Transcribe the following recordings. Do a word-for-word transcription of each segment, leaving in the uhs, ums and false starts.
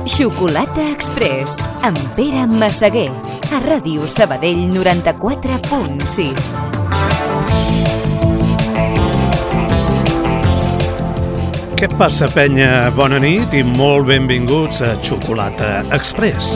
Xocolata Express, amb Pere Massaguer, a Ràdio Sabadell noranta-quatre punt sis. Què passa, penya? Bona nit i molt benvinguts a Xocolata Express.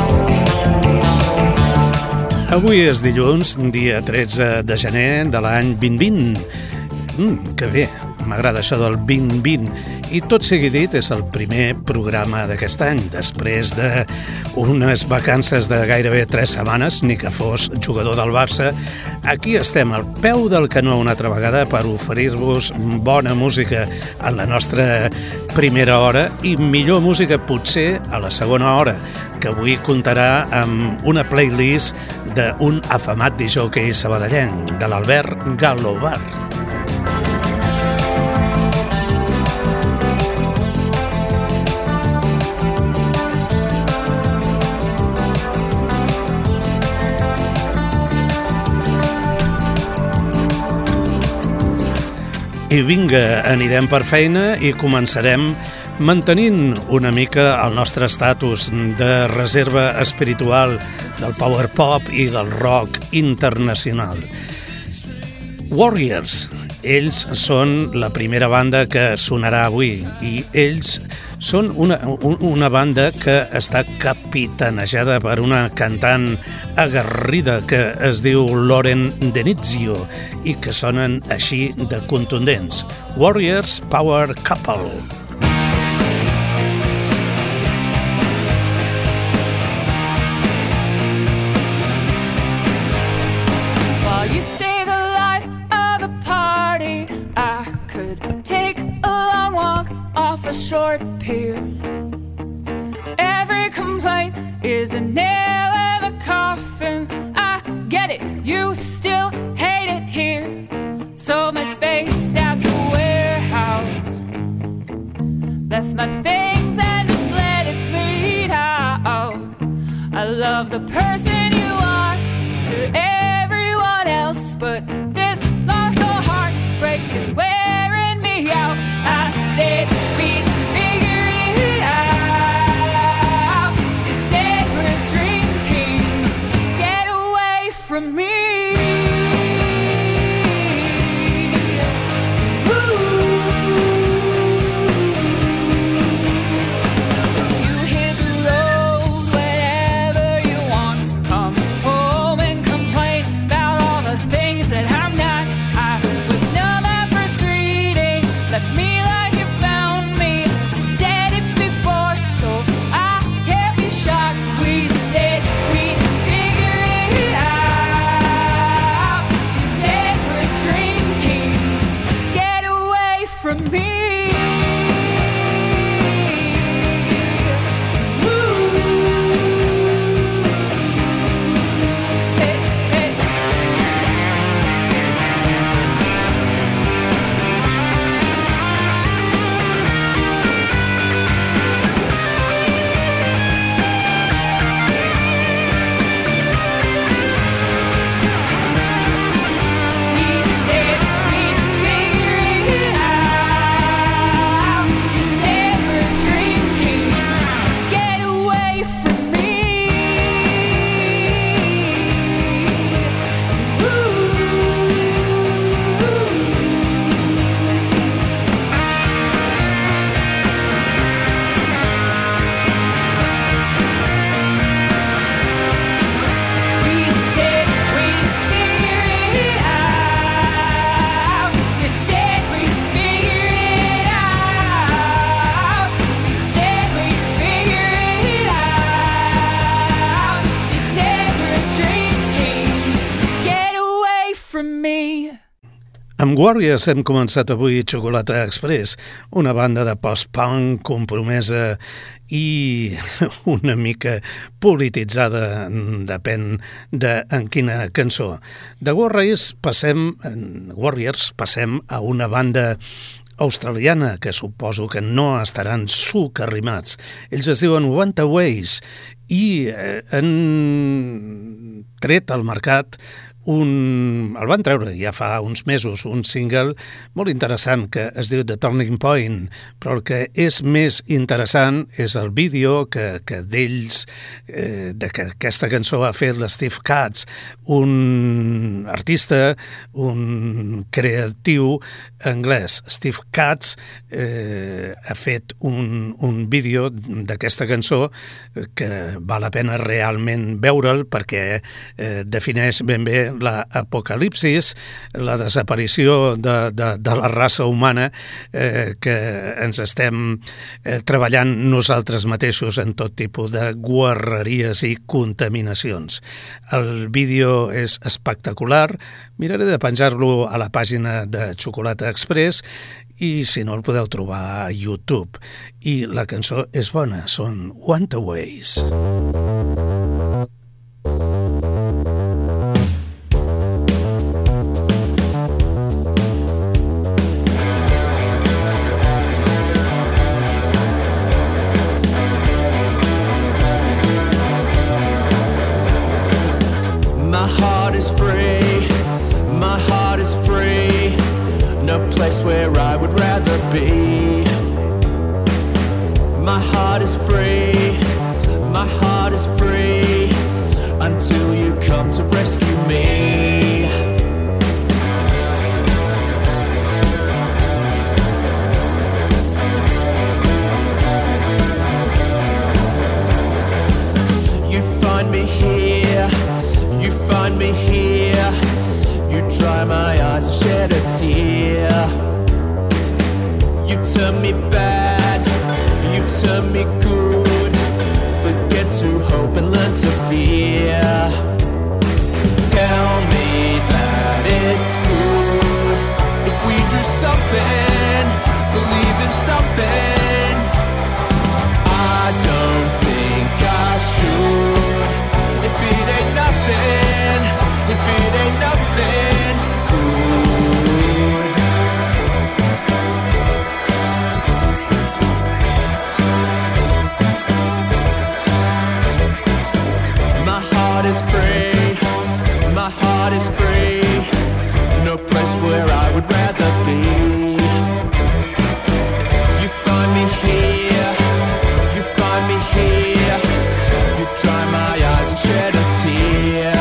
Avui és dilluns, dia tretze de gener de l'any vint vint. Mm, que bé, m'agrada això del vint vint. I tot sigui dit, és el primer programa d'aquest any, després d'unes vacances de gairebé tres setmanes, ni que fos jugador del Barça. Aquí estem al peu del canó una altra vegada per oferir-vos bona música en la nostra primera hora i millor música potser a la segona hora, que avui comptarà amb una playlist d'un afamat discjòquei sabadellenc, de l'Albert Galobar. I vinga, anirem per feina i començarem mantenint una mica el nostre estatus de reserva espiritual del power pop i del rock internacional. Warriors, ells són la primera banda que sonarà avui i ells són una, una banda que està capitanejada per una cantant aguerrida que es diu Lauren Denizio i que sonen així de contundents. Warriors Power Couple. Short pier. Every complaint is a nail in the coffin. I get it, you still hate it here. Sold my space at the warehouse, left my things and just let it bleed out. I love the person you are to everyone else, but this lost soul heartbreak is wearing me out. I said we from me. Amb Warriors hem començat avui Xocolata Express, una banda de post-punk compromesa i una mica polititzada, depèn de en quina cançó. De Warriors passem, Warriors passem a una banda australiana que suposo que no estaran sucarrimats. Ells es diuen Wantaways i han tret al mercat un... el van treure ja fa uns mesos, un single molt interessant que es diu The Turning Point, però el que és més interessant és el vídeo que, que d'ells, eh, de que aquesta cançó ha fet l'Steve Katz, un artista, un creatiu anglès. Steve Katz eh, ha fet un, un vídeo d'aquesta cançó que val la pena realment veure'l perquè eh, defineix ben bé l'apocalipsis, la desaparició de, de, de la raça humana eh, que ens estem eh, treballant nosaltres mateixos en tot tipus de guarreries i contaminacions. El vídeo és espectacular, miraré de penjar-lo a la pàgina de Xocolata Express i si no el podeu trobar a YouTube. I la cançó és bona, són Wantaways. My heart is free, my heart is free, no place where I would rather be. My heart is free, my heart is free, until you come to rescue me. You find me here, you find me here, you dry my eyes and shed a tear. You turn me bad, you turn me good, forget to hope and learn to fear. Tell me that it's good if we do something, believe in something. I don't think I should if it ain't nothing, if it ain't nothing good. My heart is free, my heart is free, no place where I would rather be. You find me here, you find me here, you dry my eyes and shed a tear.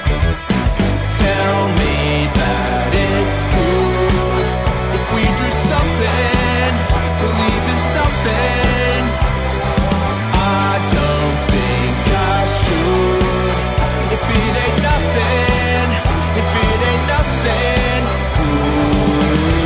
Tell me that it's good if we do something, believe in something. I don't think I should if it ain't nothing, if it ain't nothing good.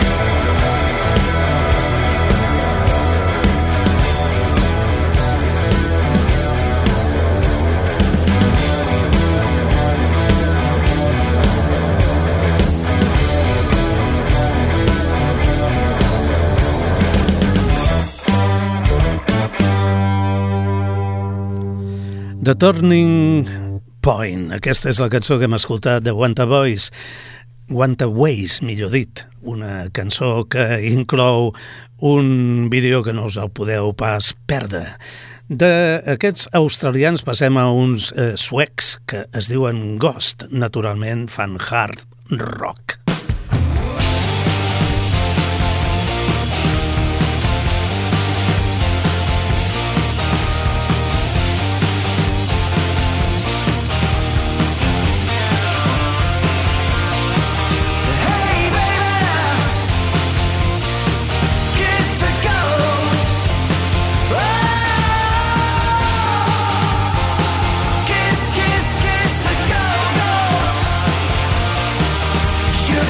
The Turning Point. Aquesta és la cançó que hem escoltat de Wantaways, Wantaways, millor dit, una cançó que inclou un vídeo que no us el podeu pas perdre. D'aquests australians passem a uns eh, suecs que es diuen Ghost, naturalment fan hard rock. You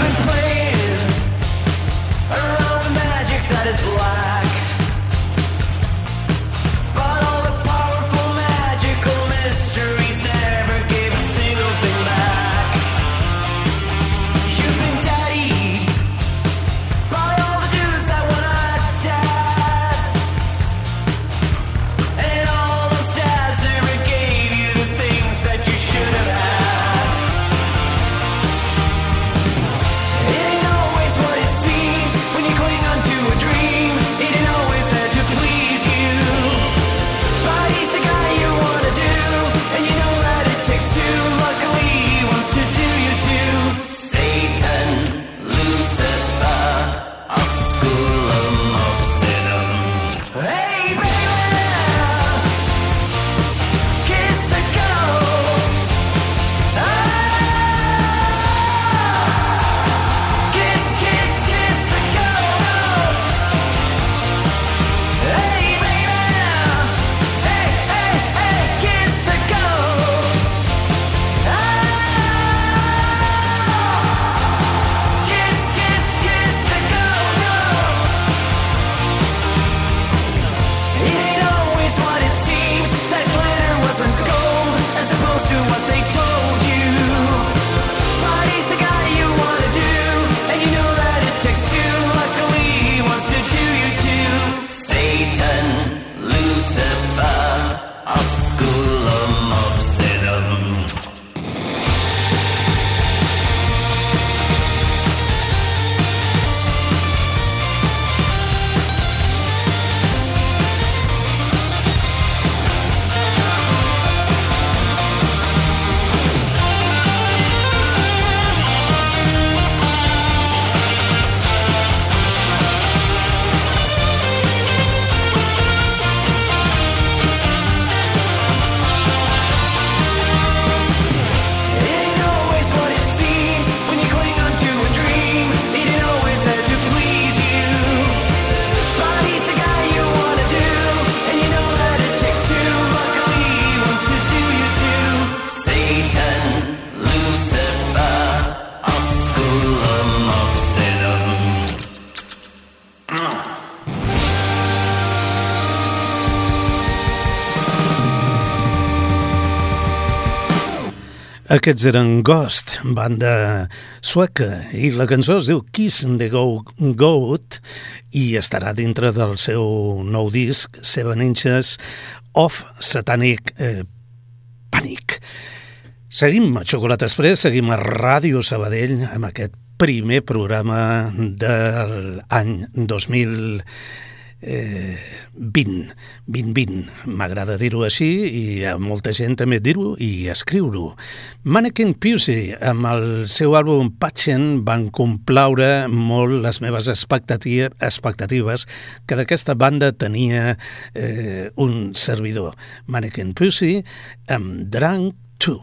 Aquests eren Ghost, banda sueca, i la cançó es diu Kiss the Go Goat i estarà dintre del seu nou disc Seven Inches of Satanic eh, Panic. Seguim a Xocolata Express, seguim a Ràdio Sabadell amb aquest primer programa de l'any dos mil vint, vint vint, m'agrada dir-ho així i a molta gent també dir-ho i escriure-ho. Mannequin Pussy amb el seu àlbum Patient van complaure molt les meves expectatives que d'aquesta banda tenia eh, un servidor. Mannequin Pussy amb Drunk two.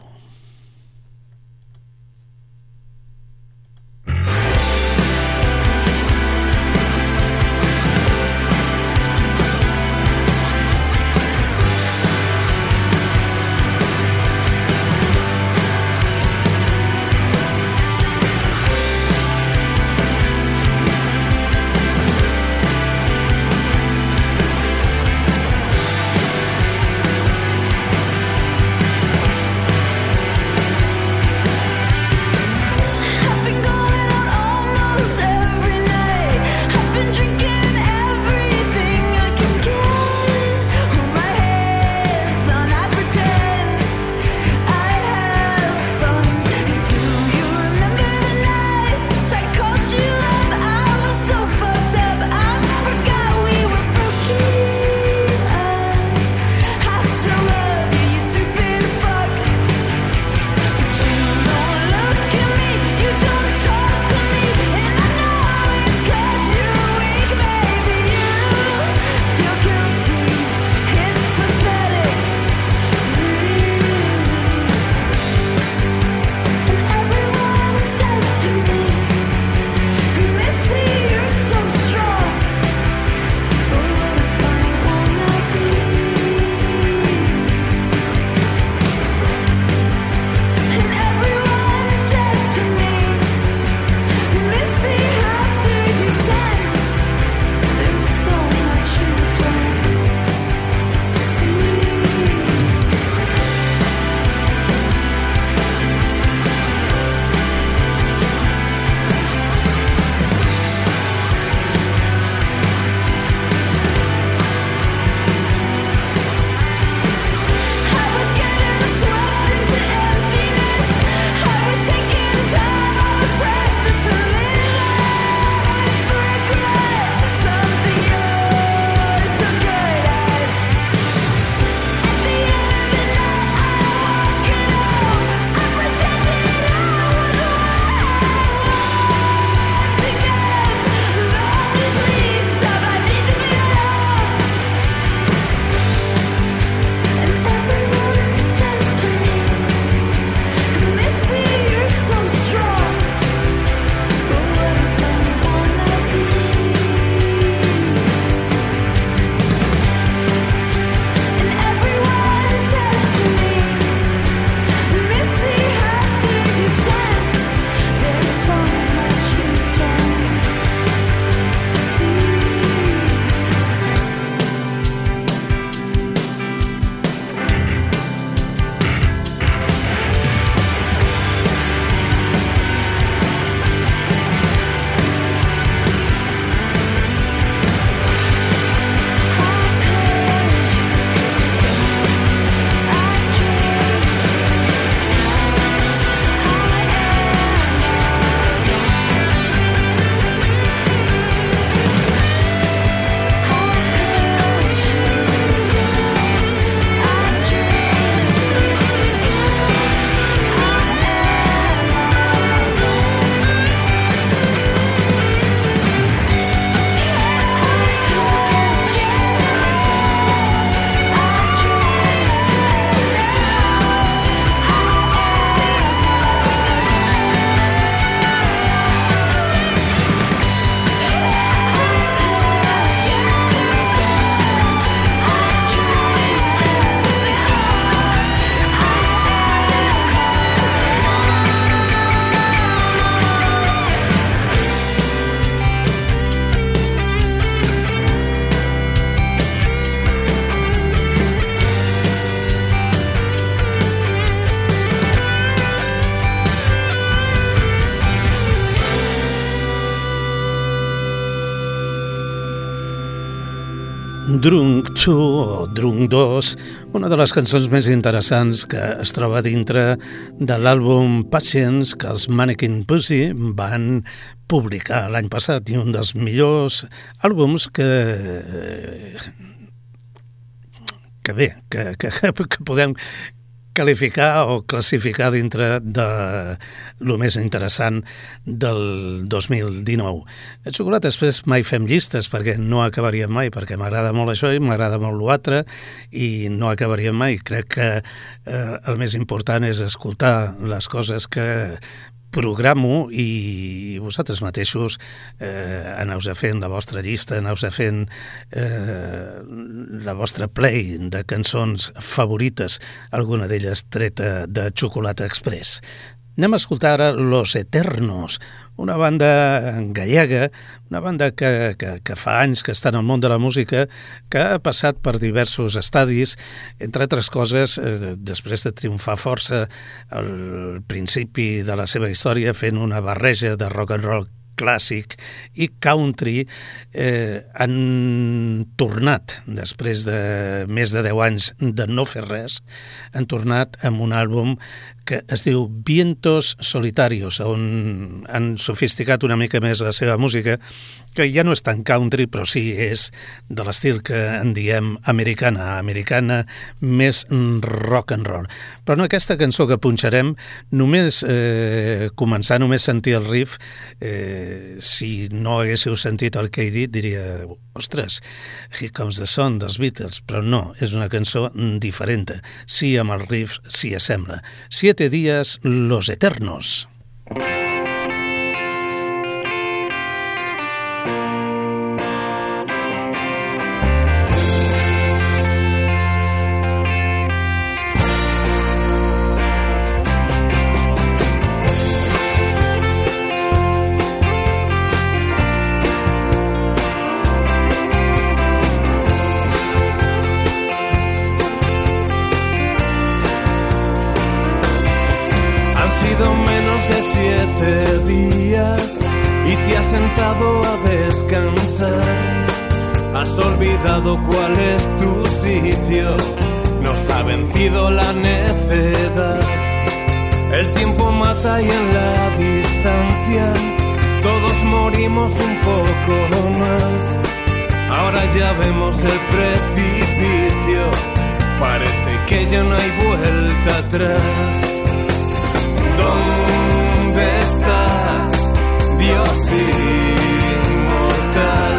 Drunk dos o Drunk dos, una de les cançons més interessants que es troba dintre de l'àlbum Patience que els Mannequin Pussy van publicar l'any passat, i un dels millors àlbums que que bé, que, que, que podem qualificar o classificar dintre de lo més interessant del dos mil dinou. El xocolata després mai fem llistes perquè no acabaríem mai, perquè m'agrada molt això i m'agrada molt l'altre i no acabaríem mai. Crec que eh, el més important és escoltar les coses que programo i vosaltres mateixos eh, aneu fent la vostra llista, aneu fent eh, la vostra play de cançons favorites, alguna d'elles treta de Xocolata Express. Anem a escoltar ara Los Eternos, una banda gallega, una banda que, que, que fa anys que està en el món de la música, que ha passat per diversos estadis, entre altres coses, eh, després de triomfar força al principi de la seva història fent una barreja de rock and roll clàssic i country, eh, han tornat, després de més de deu anys de no fer res, han tornat amb un àlbum que es diu Vientos Solitarios, on han sofisticat una mica més la seva música, que ja no és tan country, però sí és de l'estil que en diem americana, americana més rock and roll. Però no aquesta cançó que punxarem, només eh, començar, només sentir el riff, eh, si no haguéssiu sentit el que he dit, diria, ostres, Here Comes the Sun dels Beatles, però no, és una cançó diferent. Sí, amb el riff s'hi assembla. Siete días, Los Eternos. A descansar, has olvidado cuál es tu sitio, nos ha vencido la necedad. El tiempo mata y en la distancia todos morimos un poco más. Ahora ya vemos el precipicio, parece que ya no hay vuelta atrás. ¿Dónde estás, Dios inmortal?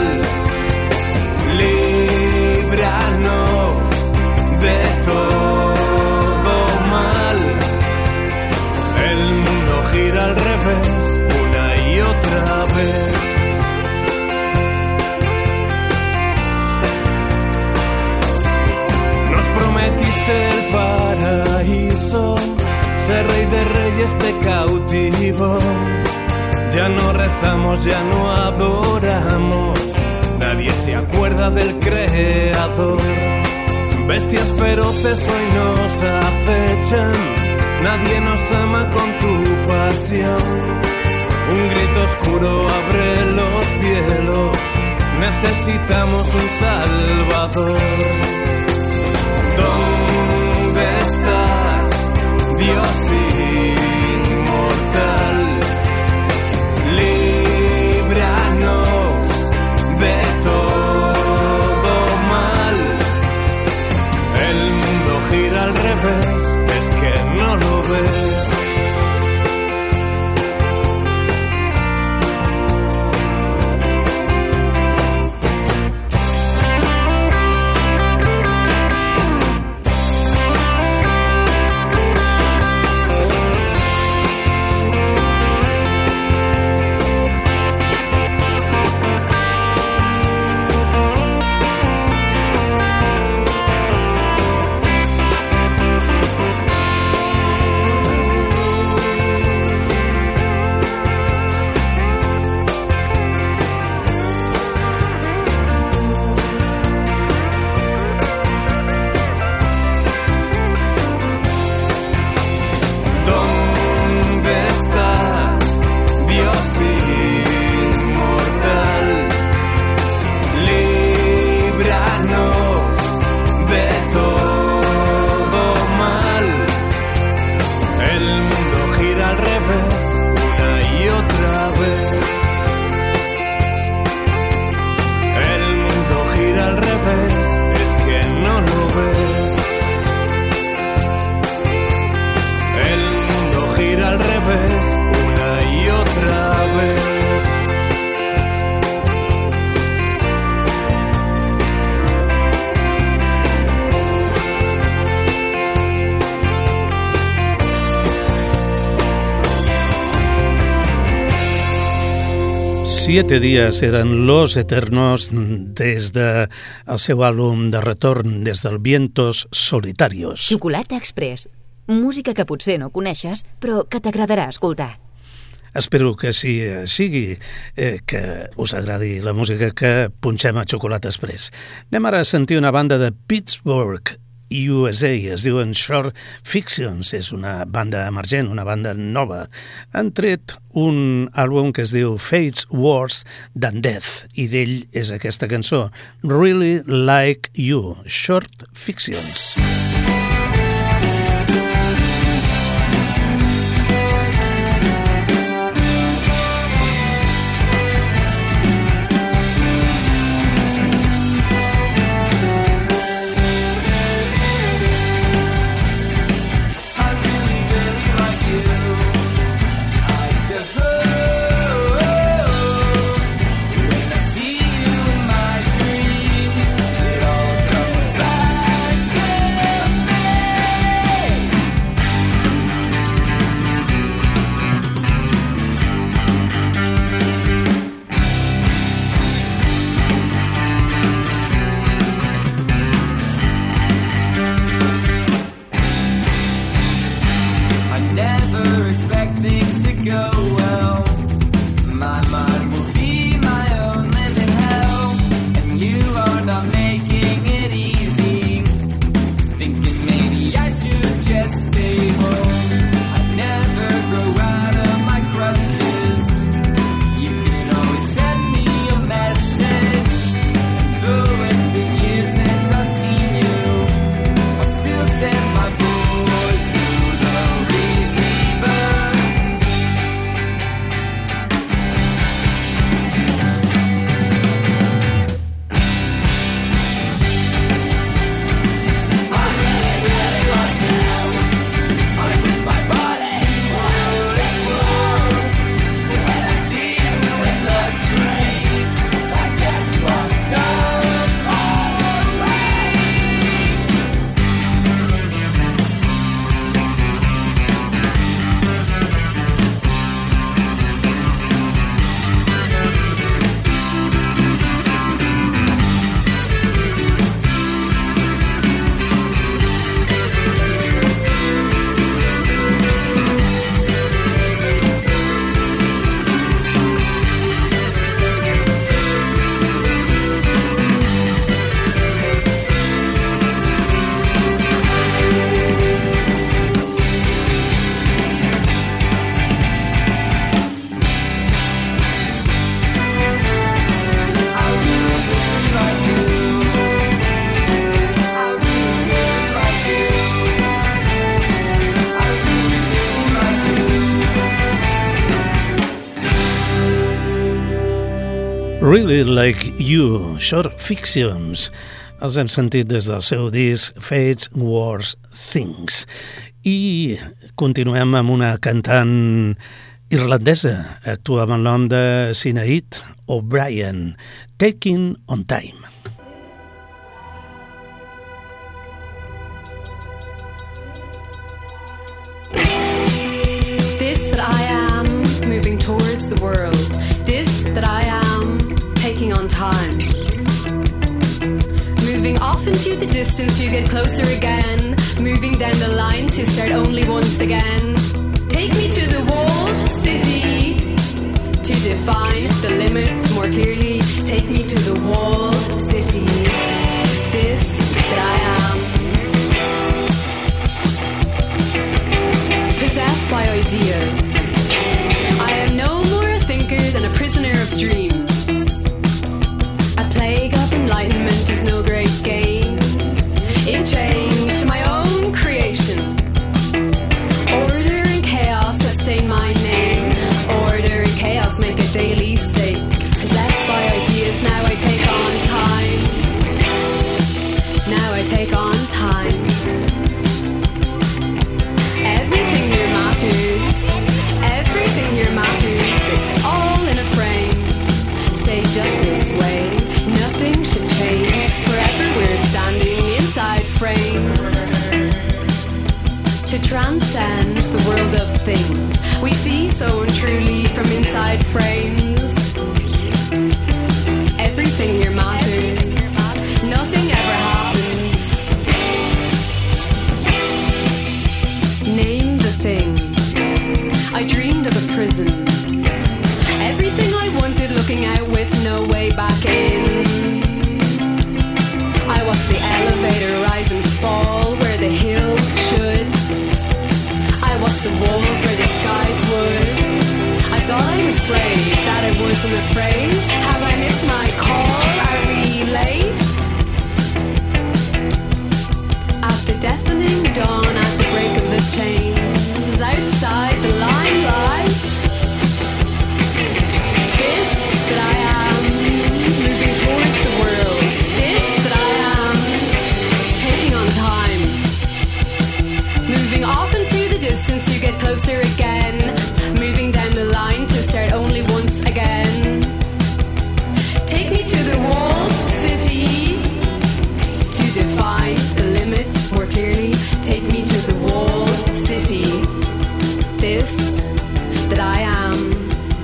Líbranos de todo mal. El mundo gira al revés una y otra vez. Nos prometiste el paraíso, ser rey de reyes te cautivo. Ya no rezamos, ya no adoramos, nadie se acuerda del Creador. Bestias feroces hoy nos acechan, nadie nos ama con tu pasión. Un grito oscuro abre los cielos, necesitamos un Salvador. ¿Dónde estás, Dios inmortal? Líbranos de todo mal. El mundo gira al revés, es que no lo ves. Siete días eren Los Eternos des de el seu àlbum de retorn, des del Vientos Solitarios. Xocolata Express, música que potser no coneixes, però que t'agradarà escoltar. Espero que sí sigui, eh, que us agradi la música que punxem a Xocolata Express. Anem ara a sentir una banda de Pittsburgh, U S A, es diuen Short Fictions, és una banda emergent, una banda nova. Han tret un àlbum que es diu Fates Worse Than Death, i d'ell és aquesta cançó, Really Like You, Short Fictions. Really Like You, Short Fictions. Els hem sentit des del seu disc Fates Worse Things. I continuem amb una cantant irlandesa. Actua amb el nom de Sinead O'Brien, Taking on Time. This that I am, moving towards the world. This that I am, taking on time. Moving off into the distance to get closer again. Moving down the line to start only once again. Take me to the walled city to define the limits more clearly. Take me to the walled city. This that I am. Possessed by ideas. I am no more a thinker than a prisoner of dreams. A plague of enlightenment is no great gain. In chains to my own creation. Order and chaos have stained my name. Order and chaos make a daily state. Possessed by ideas, now I take on time. Now I take on time. Everything here matters. Everything here matters. It's all in a frame. Stay just this way. Nothing should change. Forever we're standing inside frames. To transcend the world of things we see so untruly from inside frames. Everything here matters. Nothing ever happens. Name the thing. I dreamed of a prison. Everything I wanted looking out with no way back in. I watched the elevator rise and fall where the hills should. I watched the walls where the skies would. I thought I was brave, that I wasn't afraid. Have I missed my call? Are we late? At the deafening dawn, at the break of the chains, outside the limelight, this that I am, moving towards the world. This that I am, taking on time. Moving off into the distance to get closer again. Moving down the line to start only once again. Take me to the walled city to define the limits more clearly. Take me to the walled city. This that I am.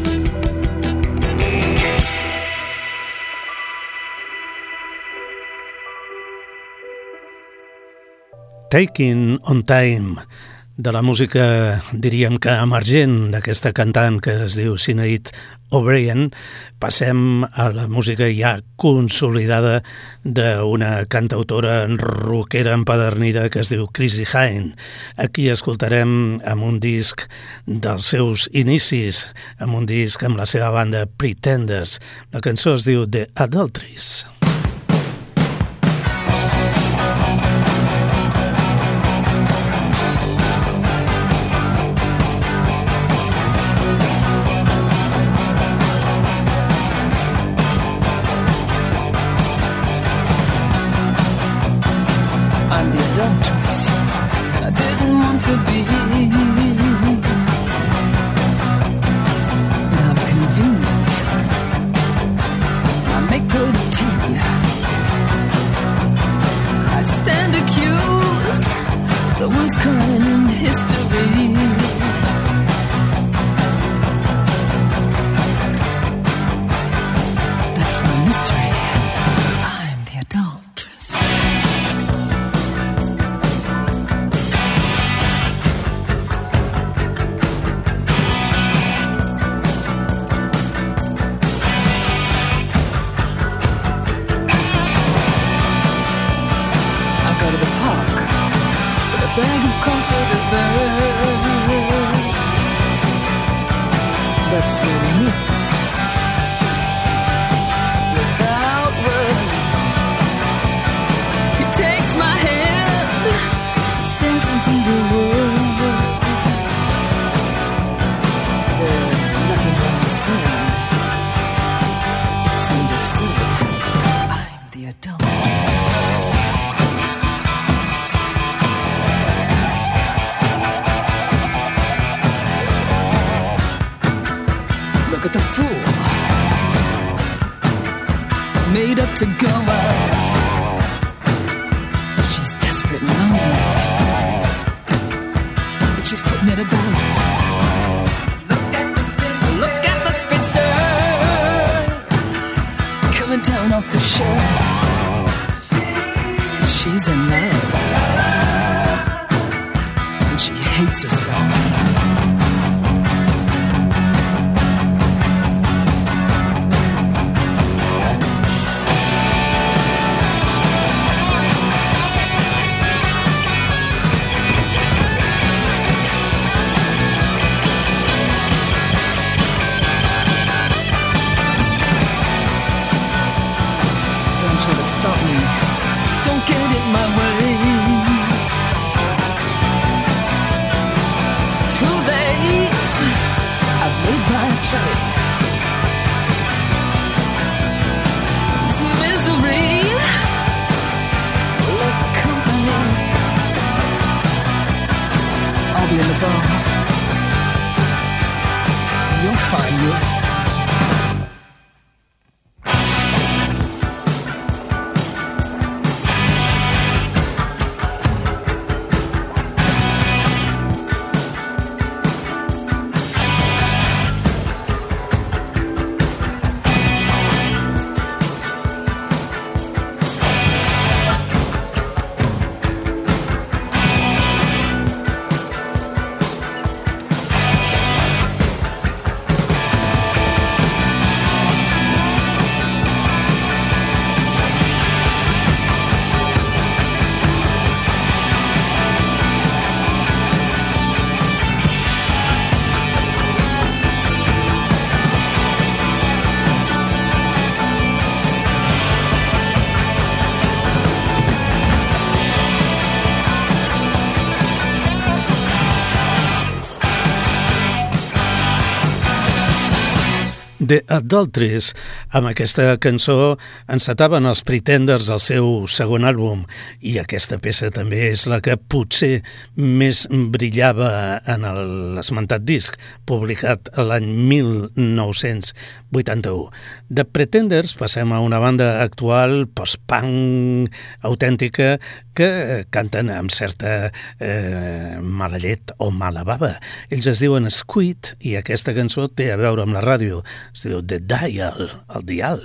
Taking on Time, de la música, diríem que emergent, d'aquesta cantant que es diu Sinead O'Brien, passem a la música ja consolidada d'una cantautora rockera empedernida que es diu Chrissie Hynde. Aquí escoltarem amb un disc dels seus inicis, amb un disc amb la seva banda Pretenders. La cançó es diu The Adulteries. To be, but I'm convenient. I make good tea. I stand accused, the worst crime in history. That's my mystery. I'm the adulteress. Bag of cross-feathered birds. That's where we meet. Without words, he takes my hand, stares into the world. There's nothing to understand. It's understood. I'm the adulteress. Look at the fool, made up to go out. She's desperate and lonely, but she's putting it about. Look at the spinster, look at the spinster, coming down off the shelf. She's in love, and she hates herself. You'll find me. The Adulteries. Amb aquesta cançó encetaven els Pretenders el seu segon àlbum i aquesta peça també és la que potser més brillava en l'esmentat disc, publicat l'any mil nou-cents vuitanta-u. De Pretenders passem a una banda actual post-punk autèntica que canten amb certa eh, mala llet o mala bava. Ells es diuen Squid i aquesta cançó té a veure amb la ràdio. Es diu The Dial, el dial.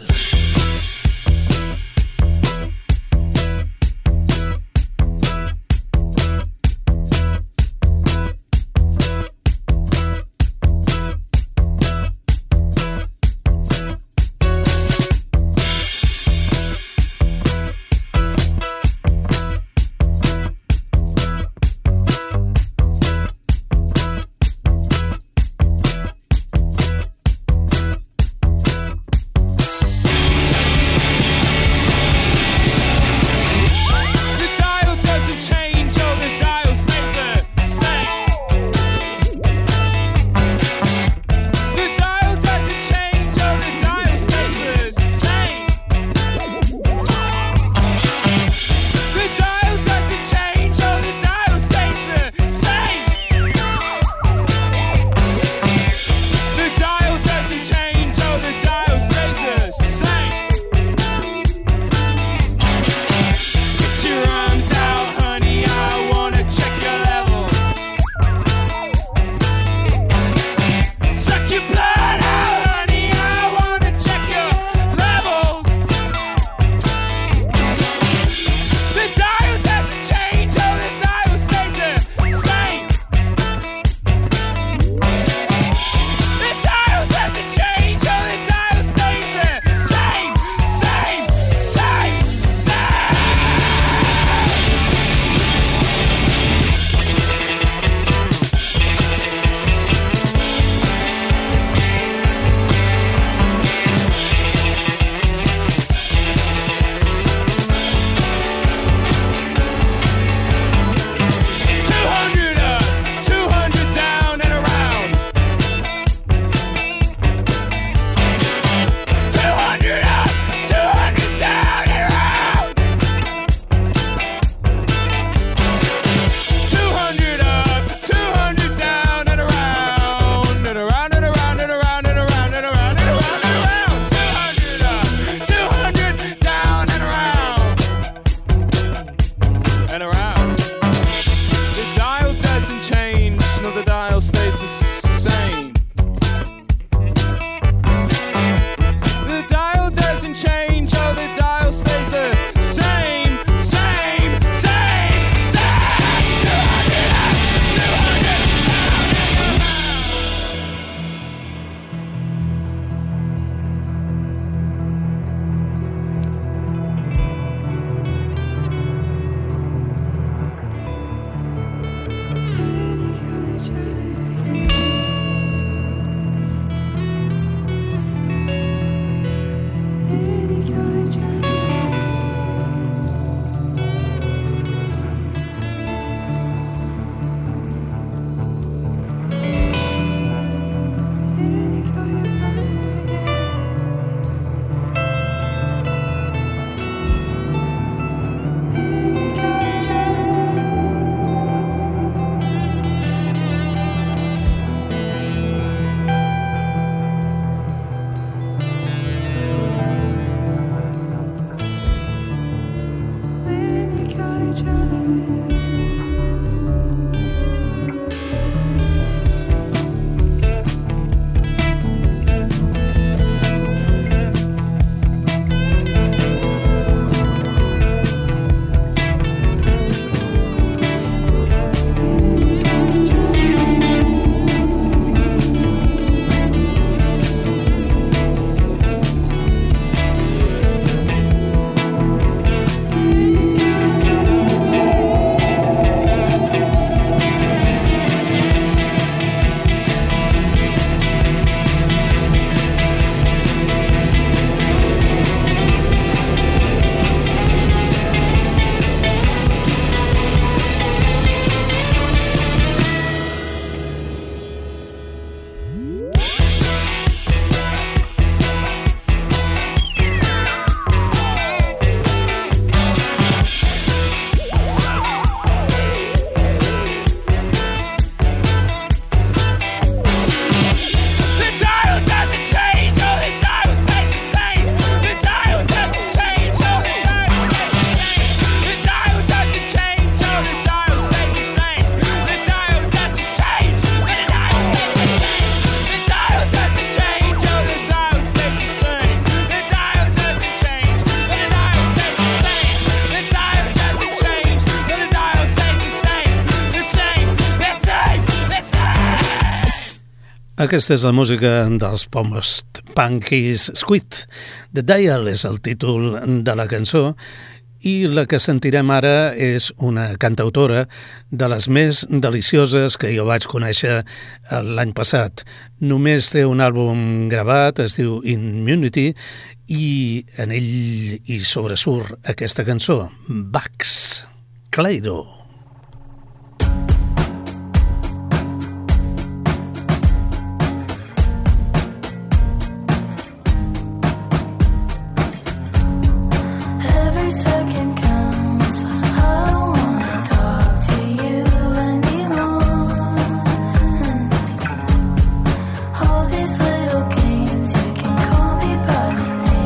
Aquesta és la música dels post-punkies Squid. The Dial és el títol de la cançó i la que sentirem ara és una cantautora de les més delicioses que jo vaig conèixer l'any passat. Només té un àlbum gravat, es diu Immunity, i en ell hi sobresurt aquesta cançó, Bax, Clairo.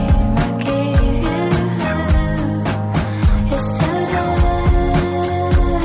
Yesterday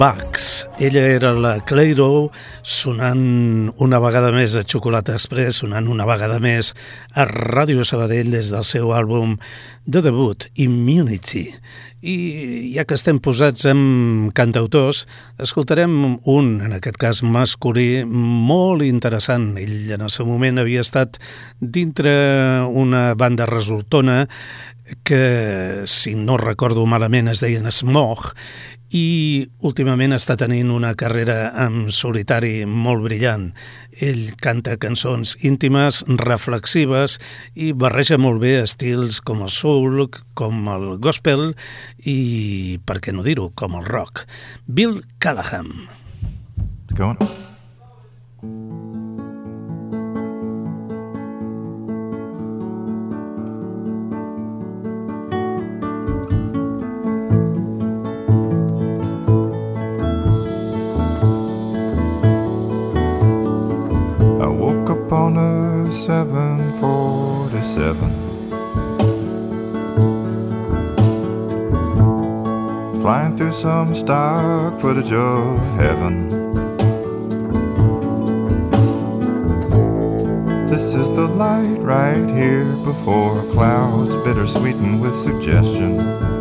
Bugs. Ella era la Clairo, sonant una vegada més a Xocolata Express, sonant una vegada més a Ràdio Sabadell des del seu àlbum de debut, Immunity. I ja que estem posats amb cantautors, escoltarem un, en aquest cas masculí, molt interessant. Ell en el seu moment havia estat dintre una banda resultona que, si no recordo malament, es deien Smog, i últimament està tenint una carrera en solitari molt brillant. Ell canta cançons íntimes, reflexives i barreja molt bé estils com el soul, com el gospel i, per què no dir-ho, com el rock. Bill Callahan. It's going. On a seven forty-seven, flying through some stock footage of heaven. This is the light right here before clouds, bittersweetened with suggestion.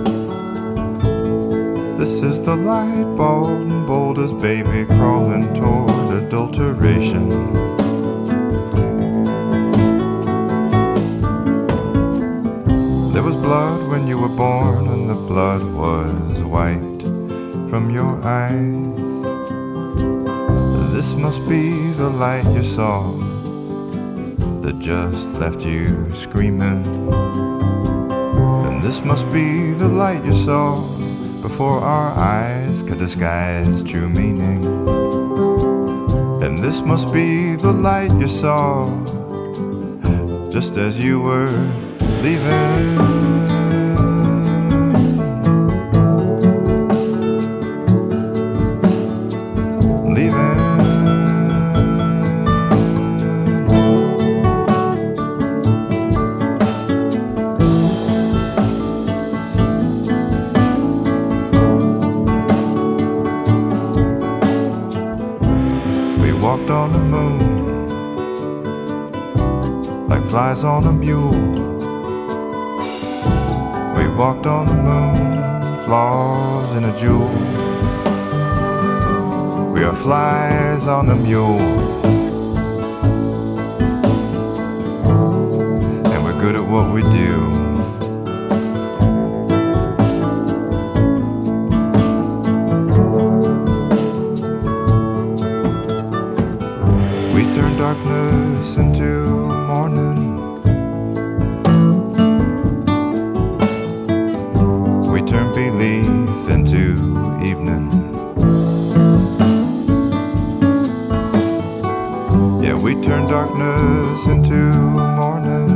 This is the light, bald and bold as baby crawling toward adulteration. There was blood when you were born, and the blood was wiped from your eyes. This must be the light you saw that just left you screaming. And this must be the light you saw before our eyes could disguise true meaning. And this must be the light you saw just as you were leaving. On the moon, like flies on a mule. We walked on the moon, flaws in a jewel. We are flies on the mule, and we're good at what we do. Darkness into morning. We turn belief into evening. Yeah, we turn darkness into morning.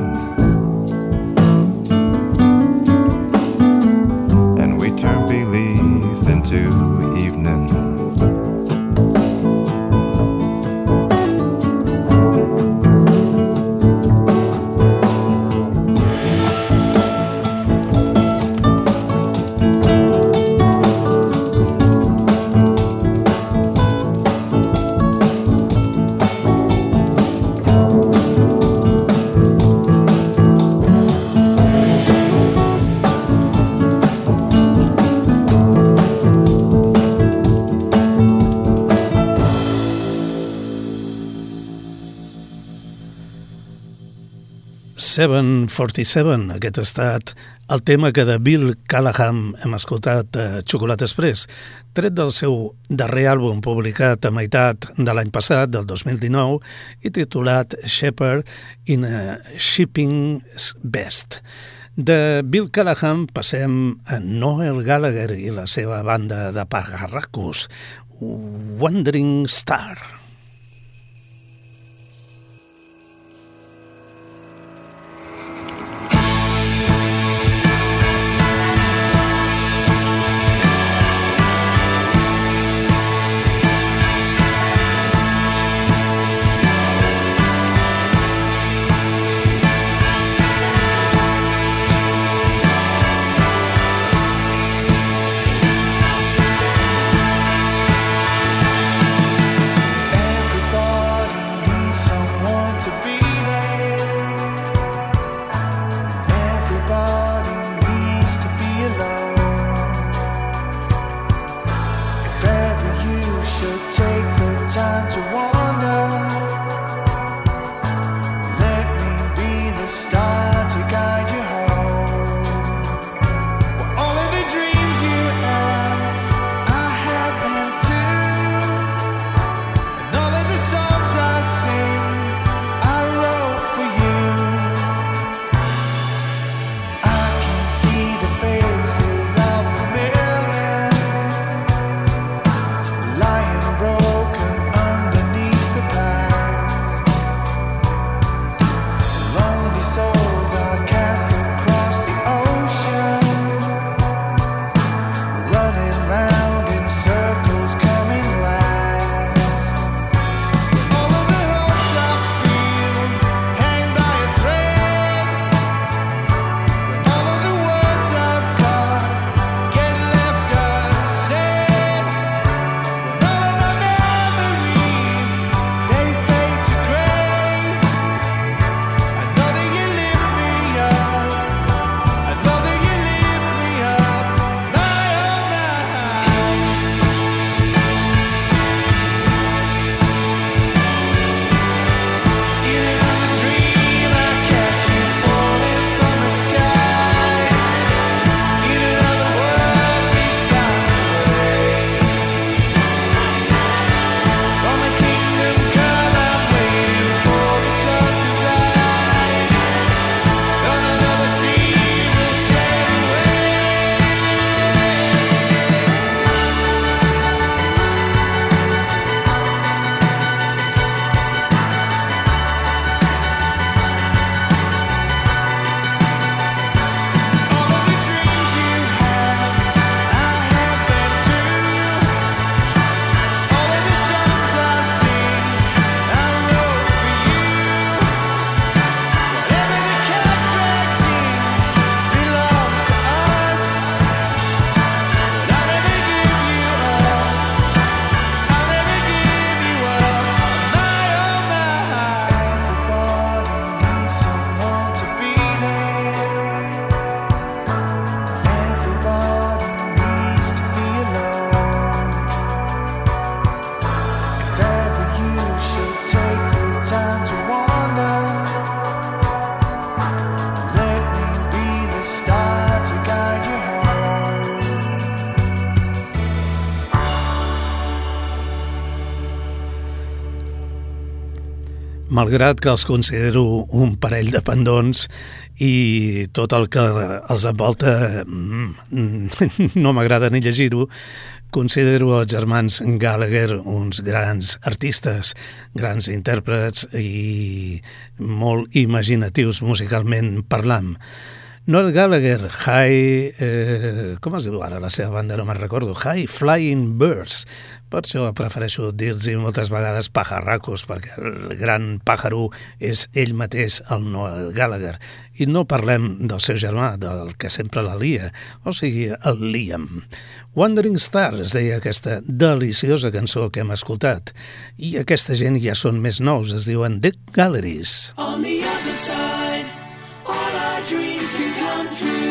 And we turn belief into evening. seven forty-seven, aquest ha estat el tema que de Bill Callahan hem escoltat a Xocolata Express, tret del seu darrer àlbum publicat a meitat de l'any passat, del dos mil dinou, i titulat Shepherd in a Shipping's Best. De Bill Callahan passem a Noel Gallagher i la seva banda de pagarracos, Wandering Star. Thank Malgrat que els considero un parell de pendons i tot el que els envolta no m'agrada ni llegir-ho, considero els germans Gallagher uns grans artistes, grans intèrprets i molt imaginatius musicalment parlant. Noel Gallagher, High... Eh, com es diu ara la seva banda? No me'n recordo. High Flying Birds. Per això prefereixo dir-los moltes vegades pajarracos, perquè el gran pàjaro és ell mateix, el Noel Gallagher. I no parlem del seu germà, del que sempre la lia, o sigui, el Liam. Wandering Star es deia aquesta deliciosa cançó que hem escoltat. I aquesta gent ja són més nous, es diuen The Galleries. On the other side, all our dreams can come true.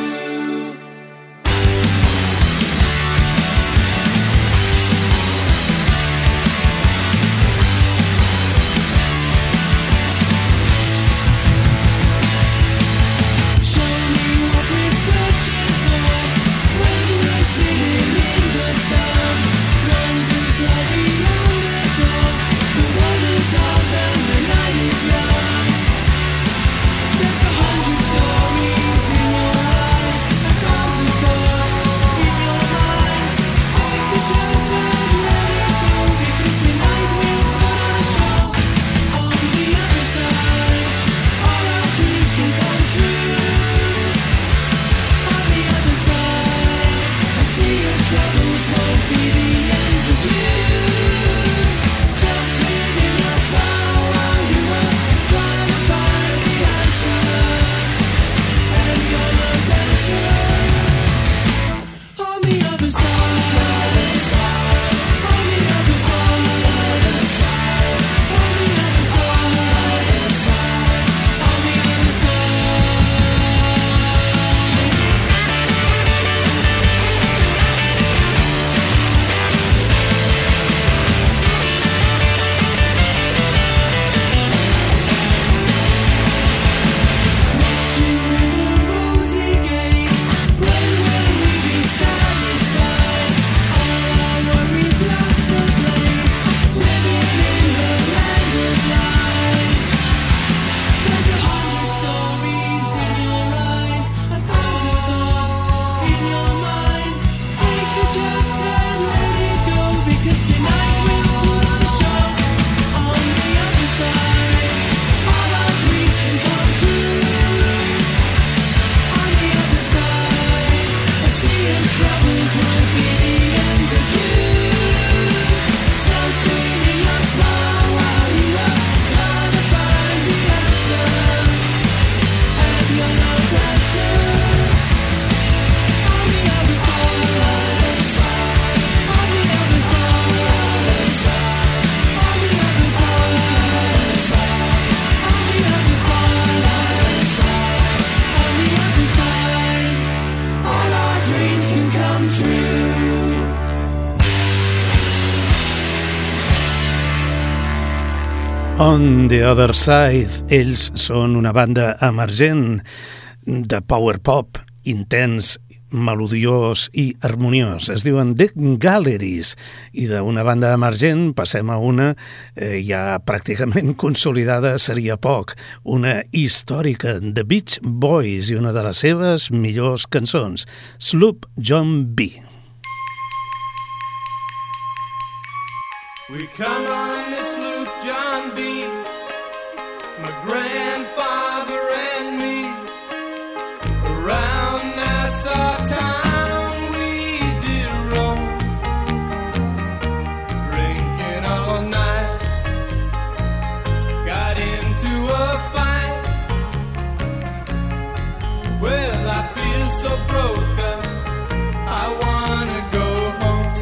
On the Other Side, ells són una banda emergent de power pop, intens, melodiós i harmoniós. Es diuen The Galleries, i d'una banda emergent passem a una eh, ja pràcticament consolidada, seria poc, una històrica, The Beach Boys, i una de les seves millors cançons, Sloop John B. We come on this sloop John B, my grandfather and me, around Nassau town we did roam, drinking all night, got into a fight, well I feel so broken, I wanna go home,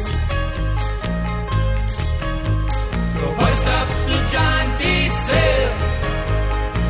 so hoist up the John B. sail,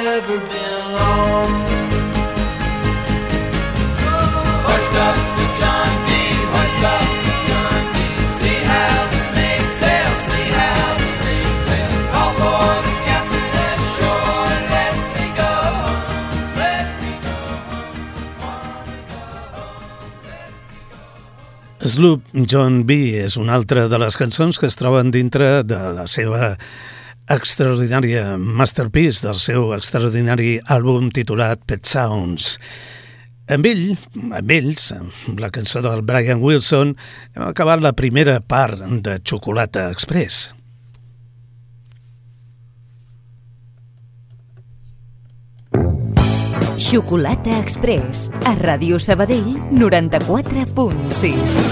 ever been long. Hoist up the John B, hoist up the John B. See how the main sail, see how the main sail. Call for the captain ashore and let me go home, let me go home, wanna go home, let me go home. Sloop John B és una altra de les cançons que es troben dintre de la seva extraordinària masterpiece, del seu extraordinari àlbum titulat Pet Sounds. Amb ell, amb ells, amb la cançó del Brian Wilson, hem acabat la primera part de Xocolata Express. Xocolata Express, a Ràdio Sabadell noranta-quatre punt sis.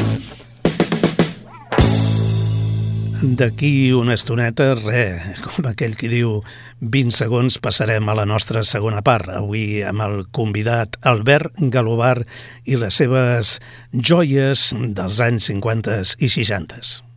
D'aquí una estoneta, res, com aquell qui diu vint segons, passarem a la nostra segona part, avui amb el convidat Albert Galobar i les seves joies dels anys cinquanta i seixanta.